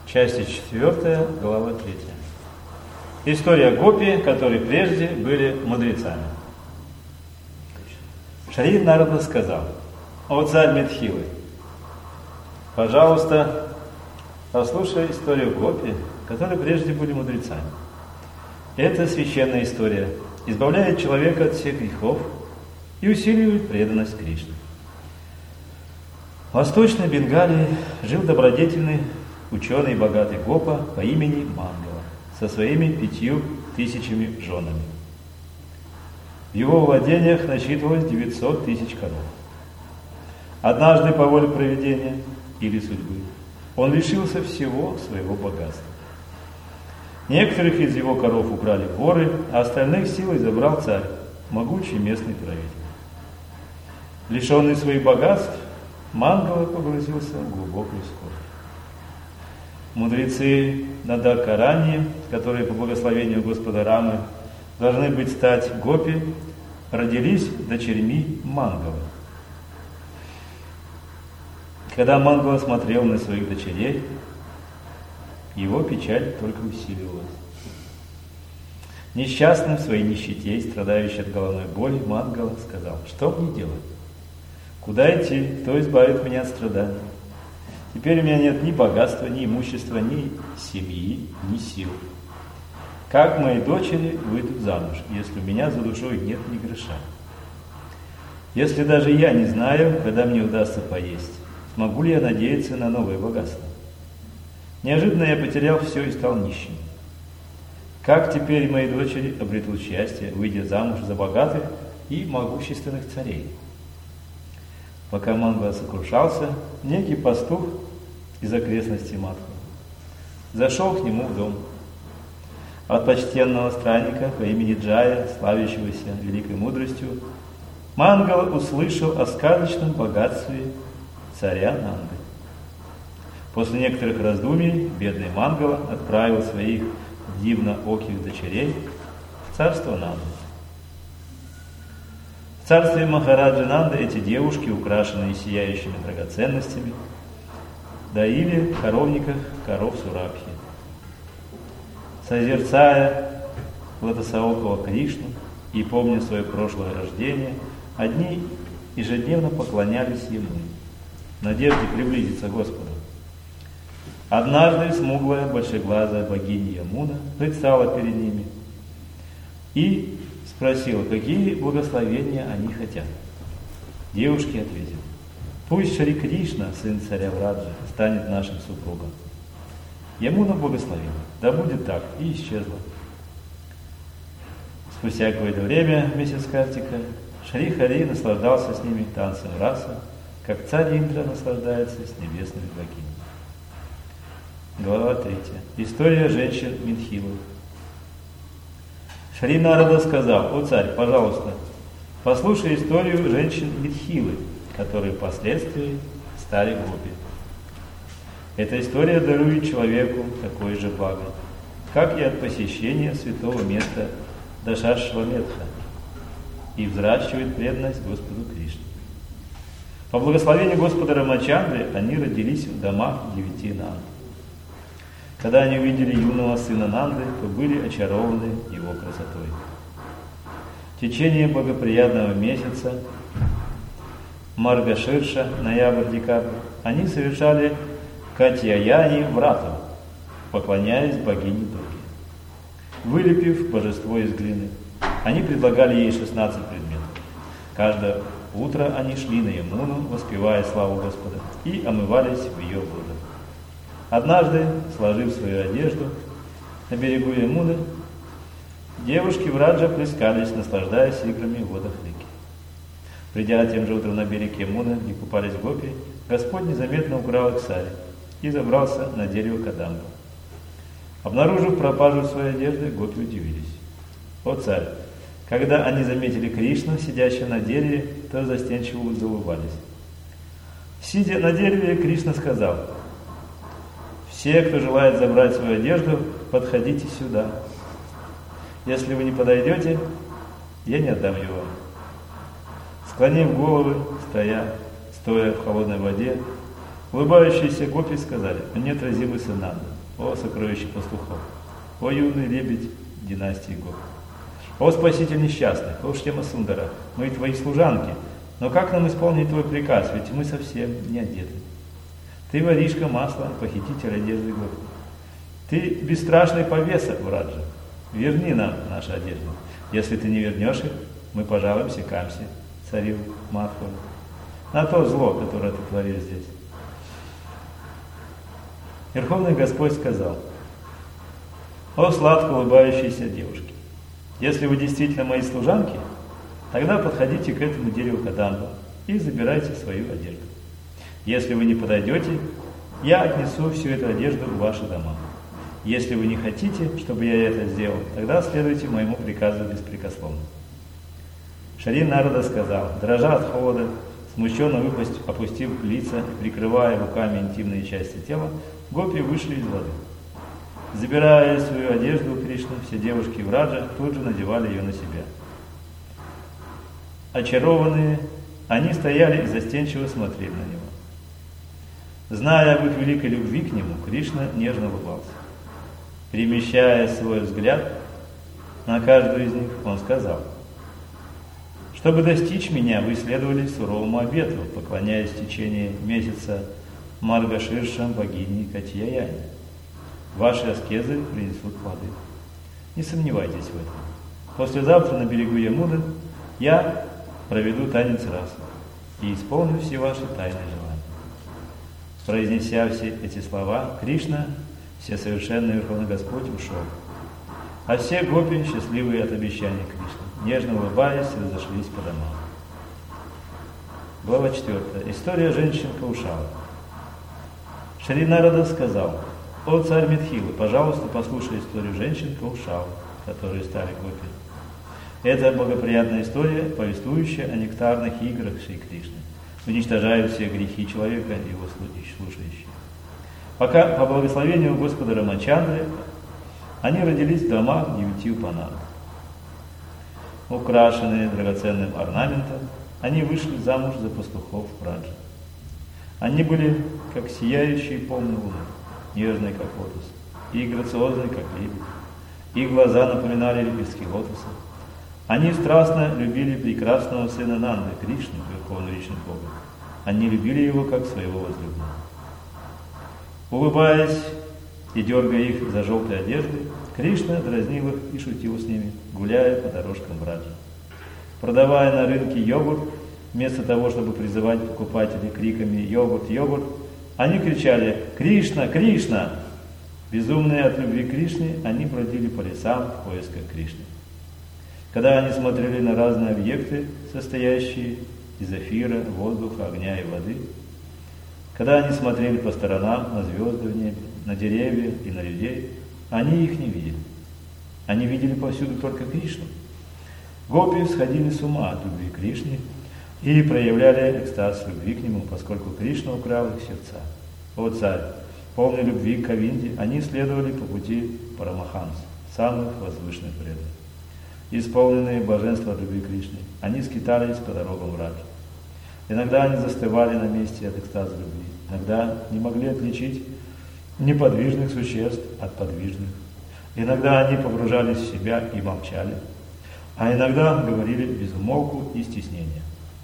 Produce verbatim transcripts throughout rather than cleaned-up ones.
часть четвертая, глава третья. История гопи, которые прежде были мудрецами. Шри Нарада сказал: «О царь Митхилы, пожалуйста, послушай историю гопи, которые прежде были мудрецами. Это священная история, избавляет человека от всех грехов и усиливает преданность Кришне. В Восточной Бенгалии жил добродетельный ученый и богатый гопа по имени Мангала со своими пятью тысячами женами. В его владениях насчитывалось девятьсот тысяч коров. Однажды, по воле провидения или судьбы, он лишился всего своего богатства. Некоторых из его коров украли воры, а остальных силой забрал царь, могучий местный правитель. Лишенный своих богатств, Мангала погрузился в глубокую скорбь. Мудрецы Надакарани, которые по благословению Господа Рамы должны быть стать гопи, родились дочерьми Мангала. Когда Мангала смотрел на своих дочерей, его печаль только усиливалась. Несчастным в своей нищете, страдающий от головной боли, Мангала сказал: «Что мне делать? Куда идти? Кто избавит меня от страданий? Теперь у меня нет ни богатства, ни имущества, ни семьи, ни сил. Как мои дочери выйдут замуж, если у меня за душой нет ни гроша? Если даже я не знаю, когда мне удастся поесть, смогу ли я надеяться на новое богатство? Неожиданно я потерял все и стал нищим. Как теперь мои дочери обретут счастье, выйдя замуж за богатых и могущественных царей?» Пока Мангала сокрушался, некий пастух из окрестностей Мадху зашел к нему в дом. От почтенного странника по имени Джая, славящегося великой мудростью, Мангала услышал о сказочном богатстве царя Нанды. После некоторых раздумий бедный Мангала отправил своих дивнооких дочерей в царство Нанды. В царстве Махараджи Нанды эти девушки, украшенные сияющими драгоценностями, доили в коровниках коров Сурабхи. Созерцая Лотосоокого Кришну и помня свое прошлое рождение, одни ежедневно поклонялись ему, в надежде приблизиться к Господу. Однажды смуглая, большеглазая богиня Ямуна предстала перед ними и спросила, какие благословения они хотят. Девушки ответили: «Пусть Шри Кришна, сын царя Враджа, станет нашим супругом». Ямуна благословила: «Да будет так», и исчезла. Спустя какое-то время, месяц Картика, Шри Хари наслаждался с ними танцем раса, как царь Индра наслаждается с небесными богинями. Глава третья. История женщин Митхилы. Шри Нарада сказал: «О царь, пожалуйста, послушай историю женщин Митхилы, которые впоследствии стали гопи. Эта история дарует человеку такое же благо, как и от посещения святого места Дашашваметха, и взращивает преданность Господу Кришне. По благословению Господа Рамачандры они родились в домах девяти Нанд. Когда они увидели юного сына Нанды, то были очарованы его красотой. В течение благоприятного месяца Маргаширша, ноябрь-декабрь, они совершали Катьяяни врату, поклоняясь богине Дурге. Вылепив божество из глины, они предлагали ей шестнадцать предметов. Каждое утро они шли на Ямуну, воспевая славу Господа, и омывались в ее водах. Однажды, сложив свою одежду на берегу Ямуны, девушки Враджа плескались, наслаждаясь играми в водах реки. Придя тем же утром на берег Ямуны, где купались гопи, Господь незаметно украл их сари и забрался на дерево Кадамба. Обнаружив пропажу своей одежды, гопи удивились. «О царь!» Когда они заметили Кришну, сидящего на дереве, то застенчиво заулыбались. Сидя на дереве, Кришна сказал: «Все, кто желает забрать свою одежду, подходите сюда. Если вы не подойдете, я не отдам ее вам». Склонив головы, стоя, стоя в холодной воде, улыбающиеся гопи сказали: «Мне отразилась Нанда. о сокровище пастухов, о юный лебедь династии Гоп, о спаситель несчастных, о Штема Сундара, мы твои служанки, но как нам исполнить твой приказ, ведь мы совсем не одеты. Ты воришка масла, похититель одежды Гопи. Ты бесстрашный повеса, Враджа, верни нам наши одежды. Если ты не вернешь их, мы пожалуемся Камсе, царю Мадхавы, на то зло, которое ты творишь здесь. Верховный Господь сказал: о сладко улыбающиеся девушки, если вы действительно мои служанки, тогда подходите к этому дереву Кадамба и забирайте свою одежду. Если вы не подойдете, я отнесу всю эту одежду в ваши дома. Если вы не хотите, чтобы я это сделал, тогда следуйте моему приказу беспрекословно. Шри Нарада сказал: дрожа от холода, смущенно выпустив, опустив лица и прикрывая руками интимные части тела, гопи вышли из воды. Забирая свою одежду у Кришны, все девушки Враджа тут же надевали ее на себя. Очарованные, они стояли и застенчиво смотрели на него. Зная об их великой любви к нему, Кришна нежно улыбался. Перемещая свой взгляд на каждую из них, он сказал: чтобы достичь меня, вы следовали суровому обету, поклоняясь в течение месяца Маргаширшам богини Катьяяне. Ваши аскезы принесут плоды. Не сомневайтесь в этом. Послезавтра на берегу Ямуны я проведу танец раса и исполню все ваши тайные желания. Произнеся все эти слова, Кришна, Всесовершенный Верховный Господь, ушел. А все гопи, счастливые от обещания Кришны, нежно улыбаясь, разошлись по домам. Глава четвертая. История женщин Каушалы. Шри Нарада сказал: о царь Митхилы, пожалуйста, послушай историю женщин Каушалы, которые стали гопи. Это благоприятная история, повествующая о нектарных играх Шри Кришны, уничтожая все грехи человека и его слушающих. Пока по благословению Господа Рамачандры они родились в домах девяти упанат. Украшенные драгоценным орнаментом, они вышли замуж за пастухов Враджа. Они были как сияющие полные луны, нежные как лотос, и грациозные как лебедь. Их глаза напоминали лепестки лотоса. Они страстно любили прекрасного сына Нанды, Кришну, Верховного Личного Бога. Они любили его как своего возлюбленного. Улыбаясь и дергая их за желтые одежды, Кришна дразнил их и шутил с ними, гуляя по дорожкам Враджа. Продавая на рынке йогурт, вместо того, чтобы призывать покупателей криками «Йогурт! Йогурт!», они кричали «Кришна! Кришна!». Безумные от любви к Кришне, они бродили по лесам в поисках Кришны. Когда они смотрели на разные объекты, состоящие из эфира, воздуха, огня и воды, когда они смотрели по сторонам, на звезды в небе, на деревья и на людей, они их не видели. Они видели повсюду только Кришну. Гопи сходили с ума от любви к Кришне и проявляли экстаз любви к нему, поскольку Кришна украл их сердца. О царь, полной любви к Говинде, они следовали по пути Парамаханс, самых возвышенных преданных. Исполненные блаженства от любви к Кришне, они скитались по дорогам Враджа. Иногда они застывали на месте от экстаза любви, иногда не могли отличить неподвижных существ от подвижных. Иногда они погружались в себя и молчали, а иногда говорили без умолку и стеснения.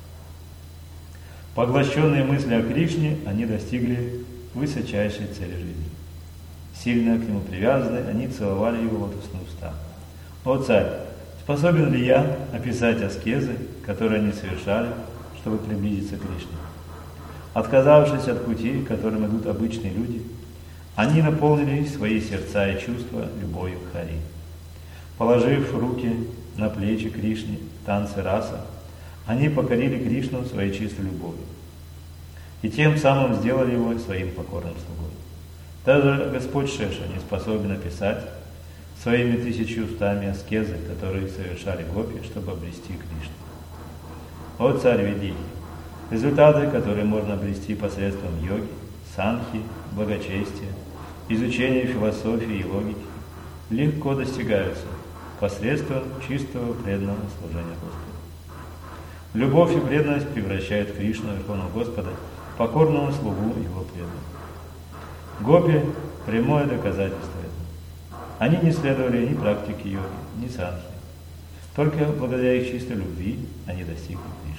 Поглощенные мысли о Кришне, они достигли высочайшей цели жизни. Сильно к нему привязаны, они целовали его лотосные уста. О царь, способен ли я описать аскезы, которые они совершали, чтобы приблизиться к Кришне? Отказавшись от пути, которым идут обычные люди, они наполнили свои сердца и чувства любовью к Хари. Положив руки на плечи Кришне в танце раса, они покорили Кришну своей чистой любовью и тем самым сделали его своим покорным слугой. Даже Господь Шеша не способен описать своими тысячи устами аскезы, которые совершали гопи, чтобы обрести Кришну. О царь Ведихи, результаты, которые можно обрести посредством йоги, санхи, благочестия, изучения философии и логики, легко достигаются посредством чистого преданного служения Господу. Любовь и преданность превращают Кришну, Верховного Господа, в покорного слугу Его преданных. Гопи прямое доказательство этого. Они не следовали ни практике йоги, ни санхи. Только благодаря их чистой любви они достигли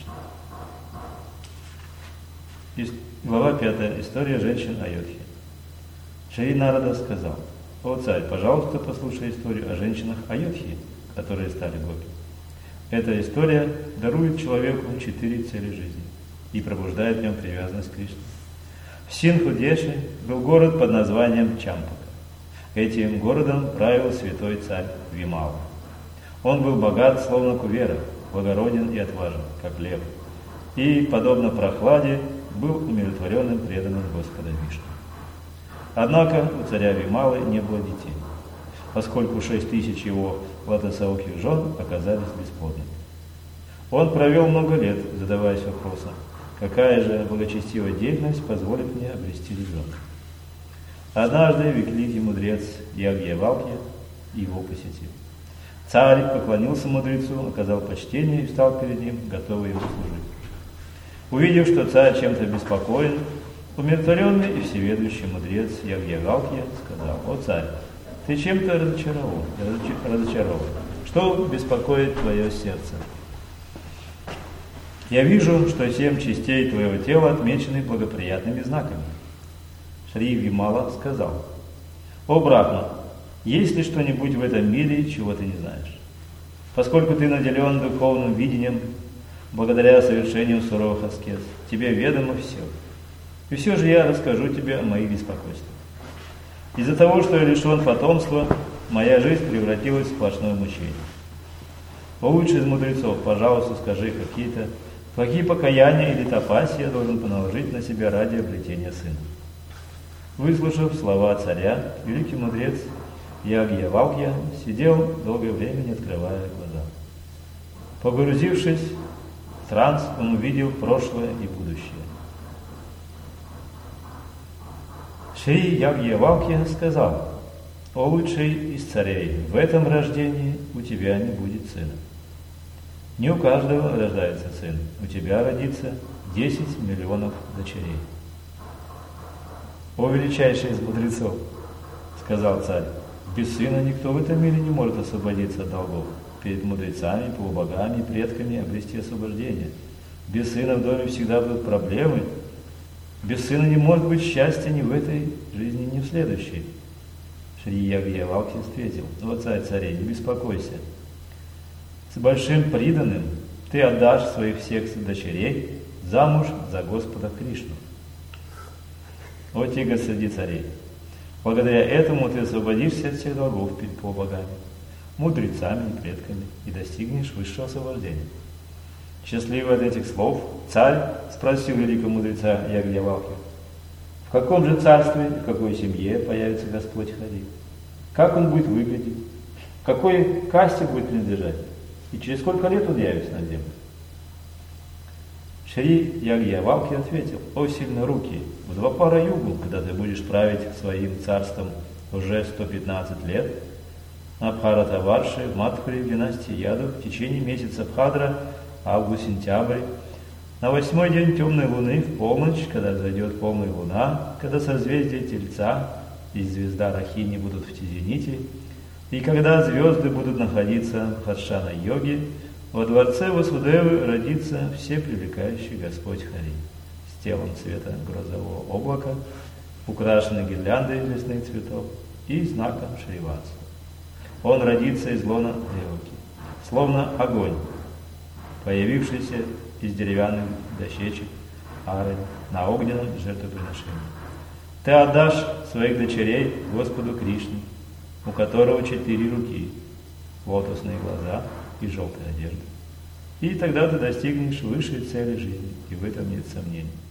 Кришны. Глава пятая. История женщин Айодхи. Шри Нарада сказал: «О царь, пожалуйста, послушай историю о женщинах Айодхи, которые стали гопи. Эта история дарует человеку четыре цели жизни и пробуждает в нем привязанность к Кришне. В Синху-Деше был город под названием Чампака. Этим городом правил святой царь Вимала. Он был богат, словно кувера, благороден и отважен, как лев, и, подобно прохладе, был умиротворенным, преданным Господа Вишну. Однако у царя Вималы не было детей, поскольку шесть тысяч его лотосоухих жен оказались бесплодными. Он провел много лет, задаваясь вопросом, какая же благочестивая деятельность позволит мне обрести ребенка. Однажды великий мудрец Ягьявалкья его посетил. Царь поклонился мудрецу, оказал почтение и встал перед ним, готовый ему служить. Увидев, что царь чем-то беспокоен, умиротворенный и всеведущий мудрец Ягьявалкья сказал: «О царь, ты чем-то разочарован, разочарован. Что беспокоит твое сердце? Я вижу, что семь частей твоего тела отмечены благоприятными знаками». Шри Вимала сказал: «О Брахма, есть ли что-нибудь в этом мире, чего ты не знаешь? Поскольку ты наделен духовным видением, благодаря совершению суровых аскез, тебе ведомо все. И все же я расскажу тебе о моих беспокойствах. Из-за того, что я лишен потомства, моя жизнь превратилась в сплошное мучение. О лучший из мудрецов, пожалуйста, скажи какие-то, какие покаяния или тапаси я должен поналожить на себя ради обретения сына». Выслушав слова царя, великий мудрец Ягьявалкья сидел долгое время, не открывая глаза. Погрузившись в транс, он увидел прошлое и будущее. Шри Ягьявалкья сказал: «О лучший из царей, в этом рождении у тебя не будет сына. Не у каждого рождается сын, у тебя родится десять миллионов дочерей». «О величайший из мудрецов, — сказал царь, — без сына никто в этом мире не может освободиться от долгов, перед мудрецами, полубогами, предками обрести освобождение. Без сына в доме всегда будут проблемы. Без сына не может быть счастья ни в этой жизни, ни в следующей». Шри Ягьявалкья ответил: «О царь царей, не беспокойся. С большим приданым ты отдашь своих всех дочерей замуж за Господа Кришну. О тигр среди царей! Благодаря этому ты освободишься от всех долгов перед полубогами, мудрецами и предками и достигнешь высшего освобождения». Счастливый от этих слов, царь спросил великого мудреца Ягьявалкью: «В каком же царстве, в какой семье появится Господь Хари? Как он будет выглядеть? Какой касте будет принадлежать? И через сколько лет он явится на землю?» Шри Ягьявалкья ответил: «О сильнорукий, в Двапара югу, когда ты будешь править своим царством уже сто пятнадцать лет, на Бхаратаварше, в Мадхуре, в династии Яду, в течение месяца Бхадра, август-сентябрь, на восьмой день темной луны, в полночь, когда взойдет полная луна, когда созвездие Тельца и звезда Рахини будут в Тизените, и когда звезды будут находиться в Хадшана-йоге, во дворце Васудевы родится всепривлекающий Господь Хари с телом цвета грозового облака, украшенный гирляндой из лесных цветов и знаком Шриватса. Он родится из лона Деваки, словно огонь, появившийся из деревянных дощечек ары на огненном жертвоприношении. Ты отдашь своих дочерей Господу Кришне, у которого четыре руки, лотосные глаза и желтая одежда. И тогда ты достигнешь высшей цели жизни, и в этом нет сомнений.